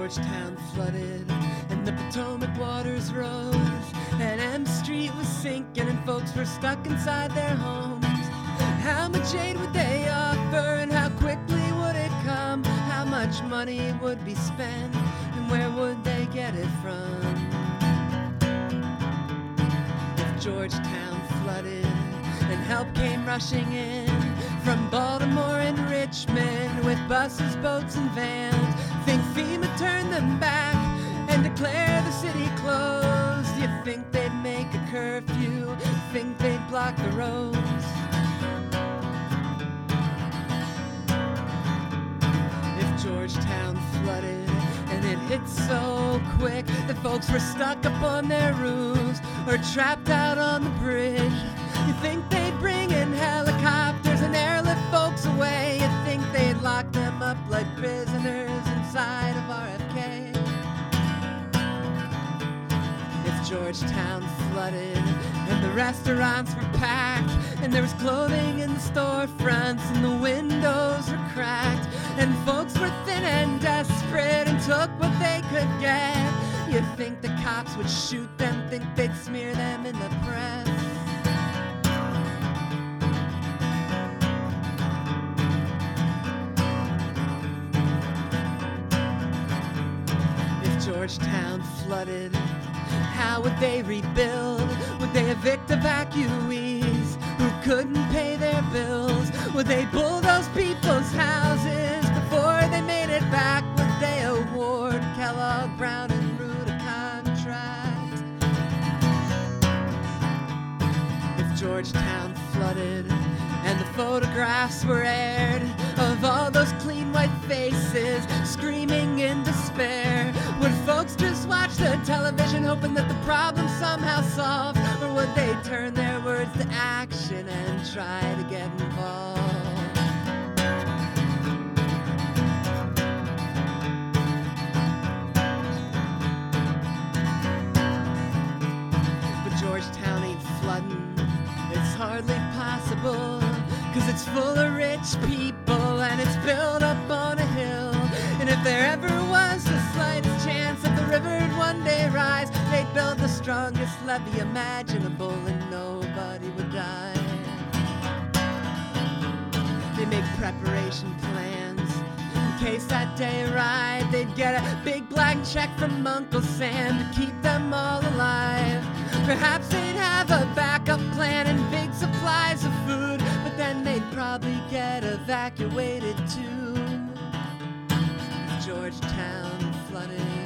Georgetown flooded and the Potomac waters rose, and M Street was sinking and folks were stuck inside their homes. How much aid would they offer and how quickly would it come? How much money would be spent and where would they get it from? If Georgetown flooded and help came rushing in from Baltimore and Richmond with buses, boats, and vans, think FEMA turned them back and declare the city closed? You think they'd make a curfew? Think they'd block the roads? If Georgetown flooded and it hit so quick that folks were stuck up on their roofs or trapped out on the bridge, you think they'd bring in helicopters and airlift folks away? You think they'd lock them up like prisoners inside of RFK? If Georgetown flooded and the restaurants were packed and there was clothing in the storefronts and the windows were cracked and folks were thin and desperate and took what they could get, you think the cops would shoot them? Think they'd smear them in the press? If Georgetown flooded, how would they rebuild? Would they evict evacuees who couldn't pay their bills? Would they bulldoze people's houses before they made it back? Would they award Kellogg, Brown, and Root a contract? If Georgetown flooded and the photographs were aired of all those clean white faces screaming in despair, would folks just watch the television hoping that the problem's somehow solved? Or would they turn their words to action and try to get involved? But Georgetown ain't flooding, it's hardly possible, 'cause it's full of rich people and it's built up on a hill. And if there ever was the slightest chance that the river'd one day rise, they'd build the strongest levee imaginable and nobody would die. They make preparation plans in case that day arrived. They'd get a big blank check from Uncle Sam to keep them all alive. Perhaps they'd have a backup plan and big supplies of food, but then they'd probably get evacuated too. Georgetown flooded.